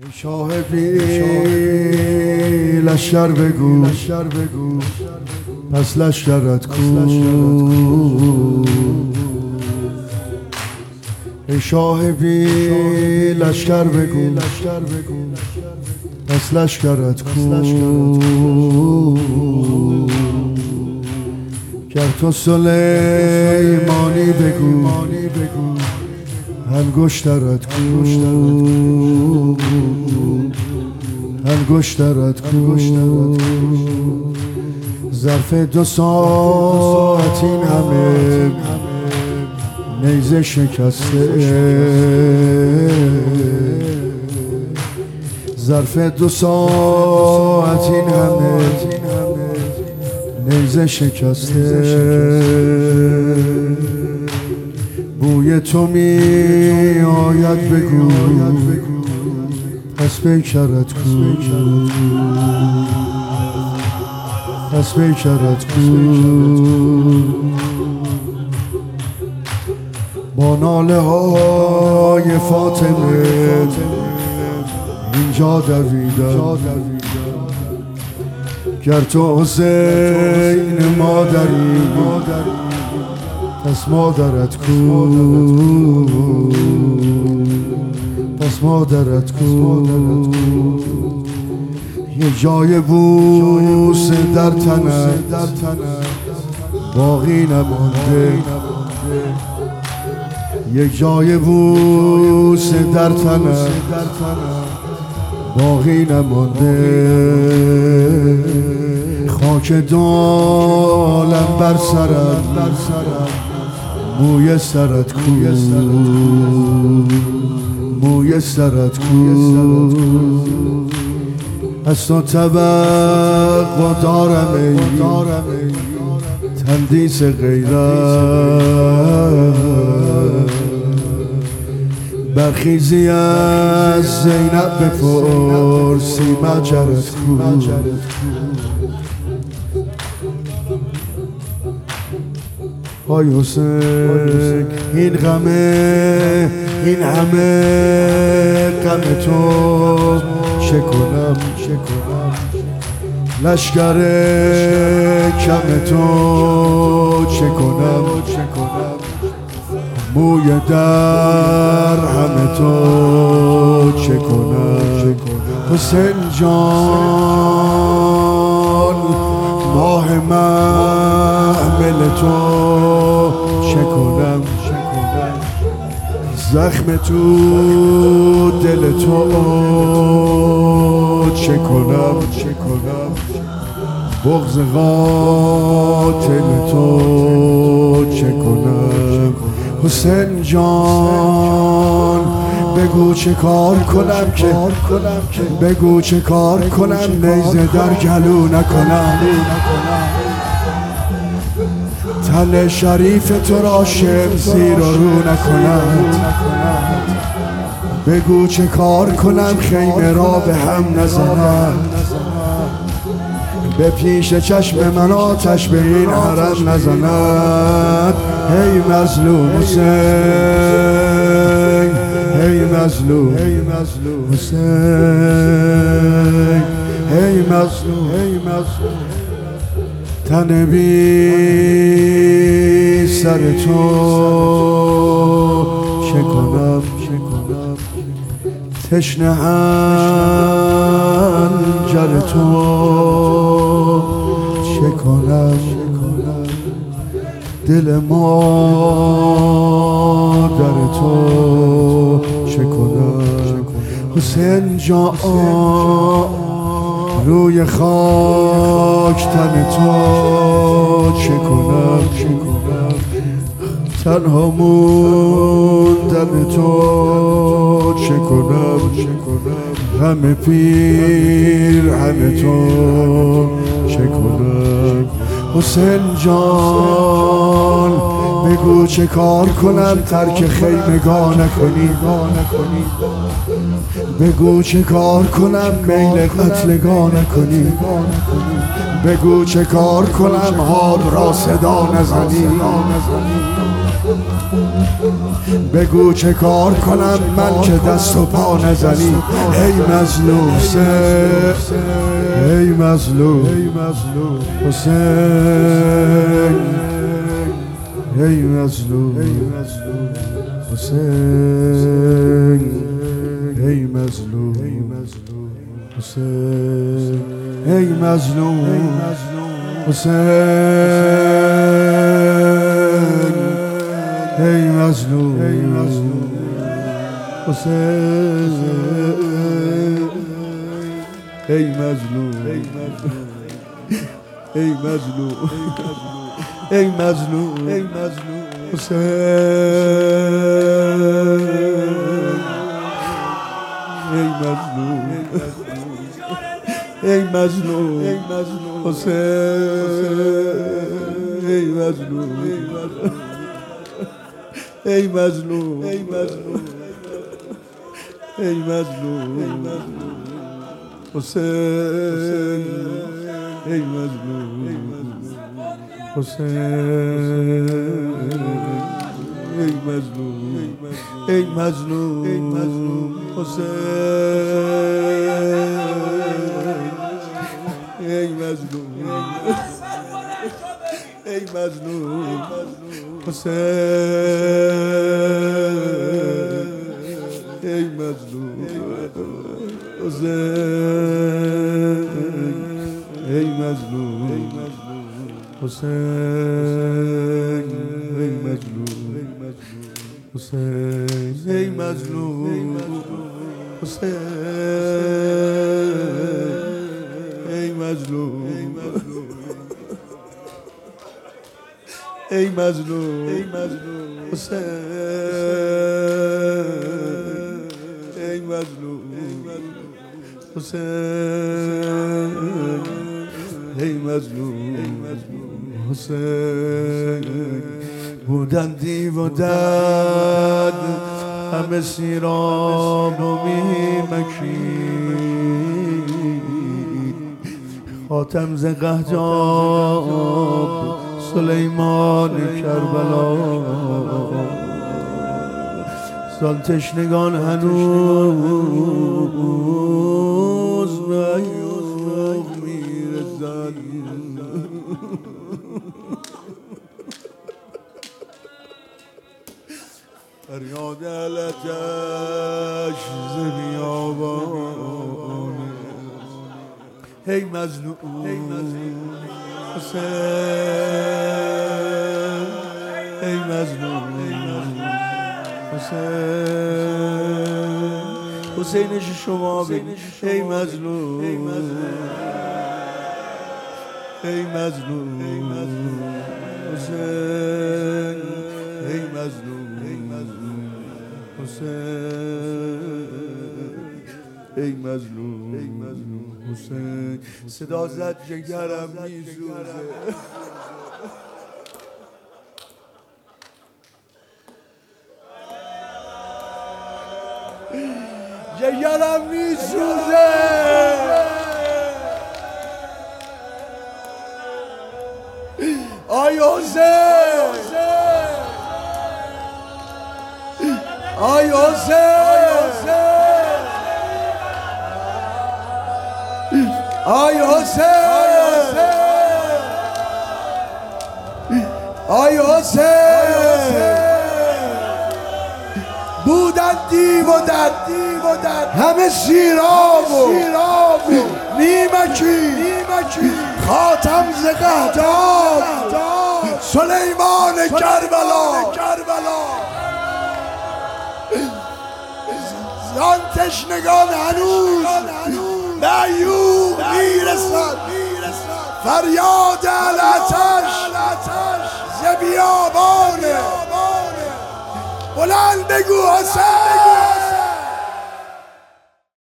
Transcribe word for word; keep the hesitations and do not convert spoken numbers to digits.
شاه بی لشکر بگو پس لشکرت کو. ای شاه بی لشکر بگو پس لشکرت کو. گر تو سلیمانی بگو انگشترت کو. انگشترت کو. ظرف دو ساعت این همه نیزه شکسته. ظرف دو ساعت این همه نیزه شکسته. بوی تو می آید بگو پس پیکرت کو. پس پیکرت کو. با ناله های فاطمه اینجا دویدم. گر تو حسین مادری پس مادرت کو. پس مادرت کو. یه جای بوس در تنت باقی نمانده. یک جای بوس در تنت باقی نمانده. خاک دالم بر سرم موی سرت کو. موی سرت کو. از تو توقع دارم ای تندیس غیرت. برخیزی از زینب بپرسی مجرت کو. آی حسین این غمه این همه غم تو چه کنم لشکر کم تو چه کنم. موی در همه تو چه کنم. حسین جان ماه محمل تو چه کنم. زخم تو دل تو چه کنم. بغض قاتل تو چه کنم. حسین جان بگو چه کار کنم که بگو چه کار کنم نیزه در گلو نکنم. تن شریف تو را شم زیر و رو نکنم. بگو چه کار کنم خیمه را به هم نزنم. به پیش چشم من آتش به این حرم نزند. ای مظلوم حسین ای مظلوم حسین ای مظلوم. تن بی سر تو چه کنم. تشنه حنجر تو چه کنم. دل مادر تو چه کنم. حسین جان روی خاک تن تو چه کنم. تنها موندن تو چه کنم. غم پیرهن تو چه کنم. حسین جان بگو چه کار کنم ترک خیمگاه نکنی. بگو چه کار کنم میل قتلگاه نکنی. بگو چه کار کنم حال را صدا نزنی. بگو چه کار کنم من که دست و پا نزنی ای مظلوم حسین، ای مظلوم حسین، ای مظلوم حسین، ای مظلوم حسین، ای مظلوم حسین، ای مظلوم حسین، ای مظلوم، ای مظلوم، ای مظلوم حسین، ای مظلوم، ای مظلوم حسین، ای مظلوم، ای مظلوم، ای مظلوم حسین، ای مظلوم حسین، ای مظلوم، ای مظلوم حسین، ای مظلوم، ای مظلوم حسین، ای مظلوم حسین، ای مظلوم حسین، ای مظلوم حسین، ای مظلوم حسین، ای مظلوم، ای مظلوم حسین، ای مظلوم حسین، ای مظلوم حسین. بودن دیو و دد همه سیراب و میمکید، خاتم ز قحطاب سلیمان کربلا، زان تشنگان هنوز به ایوب میرسند. فریاد علتش ز بیابان، ای مظلوم حسین، ای مظلوم حسین، حسینش شما بگید ای مظلوم، ای مظلوم حسین، ای مظلوم حسین، ای مظلوم حسین. صدا زد جگرم میسوزه، جگرم میسوزه، آی حسین، آی حسین، آی حسین، آی حسین. بودن دیو و دد همه سیراب و نیمکی، خاتم ز قحطاب سلیمان کربلا، زان تشنگان هنوز به ایوب میرسد. فریاد علتش ز بیابان، بلند بگو حسین.